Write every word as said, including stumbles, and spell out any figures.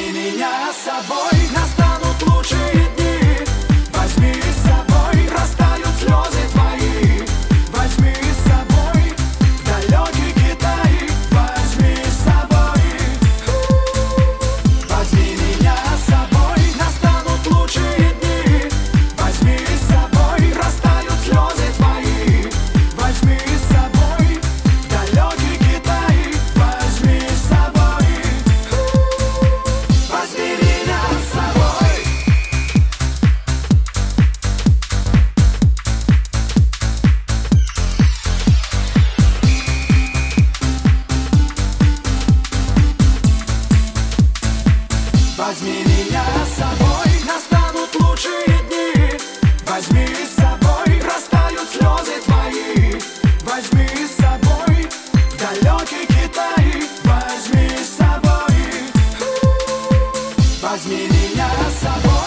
Возьми меня с собой, настанут лучшие дни. Возьми с собой, растают слезы твои. Возьми с собой в далекий Китай. Возьми с собой. Возьми меня с собой, настанут лучшие дни. Возьми с собой, растают слезы твои. Возьми с собой в далекий Китай. Возьми с собой. Возьми меня с собой. Возьми меня с собой, настанут лучшие дни. Возьми с собой, растают слезы твои. Возьми с собой в далекий Китай. Возьми с собой. Возьми меня с собой.